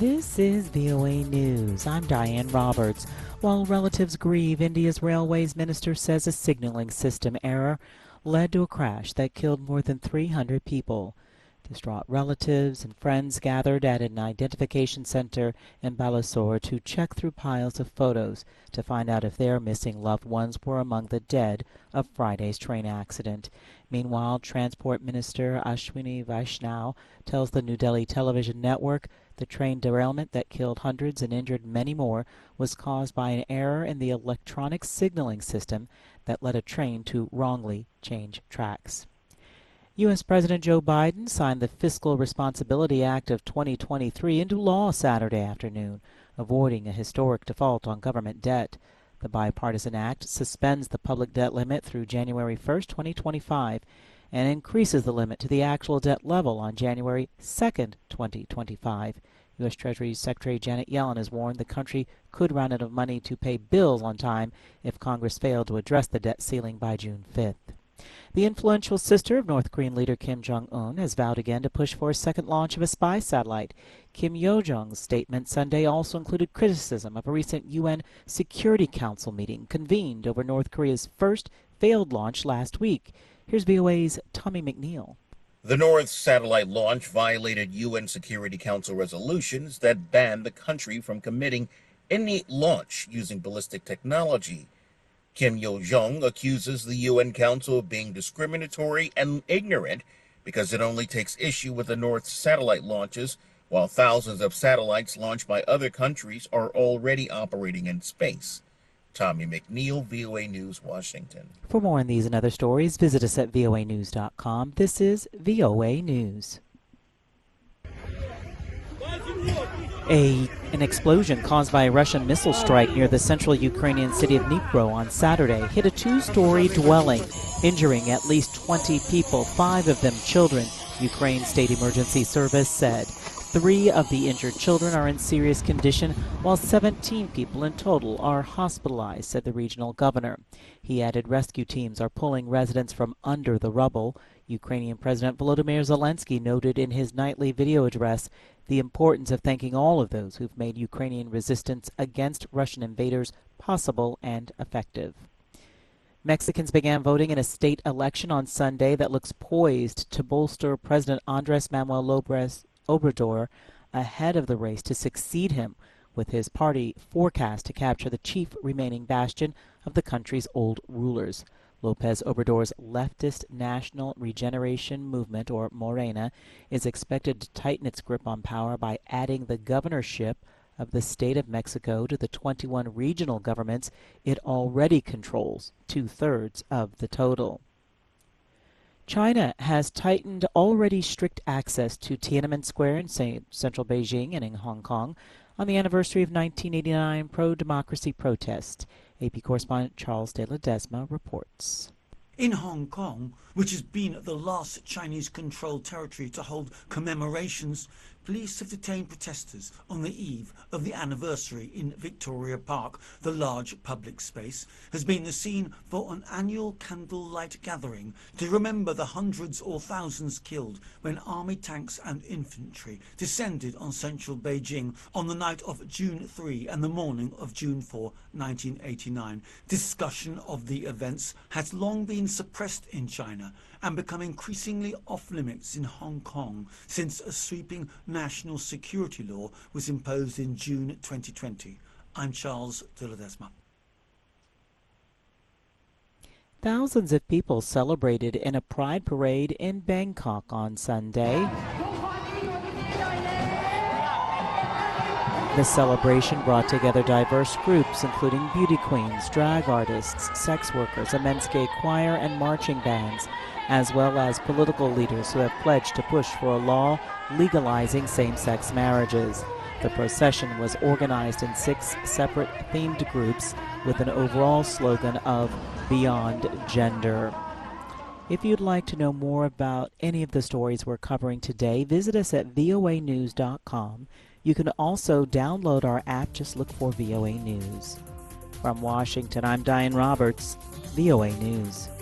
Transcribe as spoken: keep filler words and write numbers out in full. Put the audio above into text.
This is V O A News. I'm Diane Roberts. While relatives grieve, India's railways minister says a signaling system error led to a crash that killed more than three hundred people. Distraught relatives and friends gathered at an identification center in Balasore to check through piles of photos to find out if their missing loved ones were among the dead of Friday's train accident. Meanwhile, Transport Minister Ashwini Vaishnaw tells the New Delhi television network the train derailment that killed hundreds and injured many more was caused by an error in the electronic signaling system that led a train to wrongly change tracks. U S President Joe Biden signed the Fiscal Responsibility Act of twenty twenty-three into law Saturday afternoon, avoiding a historic default on government debt. The bipartisan act suspends the public debt limit through January first, twenty twenty-five, and increases the limit to the actual debt level on January second, twenty twenty-five. U S Treasury Secretary Janet Yellen has warned the country could run out of money to pay bills on time if Congress failed to address the debt ceiling by June fifth. The influential sister of North Korean leader Kim Jong-un has vowed again to push for a second launch of a spy satellite. Kim Yo-jong's statement Sunday also included criticism of a recent U N Security Council meeting convened over North Korea's first failed launch last week. Here's V O A's Tommy McNeil. The North satellite launch violated U N Security Council resolutions that banned the country from committing any launch using ballistic technology. Kim Yo-jong accuses the U N Council of being discriminatory and ignorant because it only takes issue with the North's satellite launches, while thousands of satellites launched by other countries are already operating in space. Tommy McNeil, V O A News, Washington. For more on these and other stories, visit us at V O A news dot com. This is V O A News. A, an explosion caused by a Russian missile strike near the central Ukrainian city of Dnipro on Saturday hit a two-story dwelling, injuring at least twenty people, five of them children, Ukraine's State Emergency Service said. Three of the injured children are in serious condition, while seventeen people in total are hospitalized, said the regional governor. He added rescue teams are pulling residents from under the rubble. Ukrainian President Volodymyr Zelensky noted in his nightly video address the importance of thanking all of those who've made Ukrainian resistance against Russian invaders possible and effective. Mexicans began voting in a state election on Sunday that looks poised to bolster President Andrés Manuel López Obrador ahead of the race to succeed him, with his party forecast to capture the chief remaining bastion of the country's old rulers. López Obrador's leftist National Regeneration Movement, or Morena, is expected to tighten its grip on power by adding the governorship of the state of Mexico to the twenty-one regional governments it already controls, two-thirds of the total. China has tightened already strict access to Tiananmen Square in central Beijing and in Hong Kong on the anniversary of nineteen eighty-nine pro-democracy protests. A P correspondent Charles de Ledesma reports. In Hong Kong, which has been the last Chinese-controlled territory to hold commemorations, police have detained protesters on the eve of the anniversary in Victoria Park. The large public space has been the scene for an annual candlelight gathering to remember the hundreds or thousands killed when army tanks and infantry descended on central Beijing on the night of June third and the morning of June fourth, nineteen eighty-nine. Discussion of the events has long been suppressed in China and become increasingly off-limits in Hong Kong since a sweeping national security law was imposed in June twenty twenty. I'm Charles de Ledesma. Thousands of people celebrated in a pride parade in Bangkok on Sunday. The celebration brought together diverse groups, including beauty queens, drag artists, sex workers, a men's gay choir, and marching bands, as well as political leaders who have pledged to push for a law legalizing same-sex marriages. The procession was organized in six separate themed groups with an overall slogan of Beyond Gender. If you'd like to know more about any of the stories we're covering today, visit us at V O A news dot com. You can also download our app. Just look for V O A News. From Washington, I'm Diane Roberts, V O A News.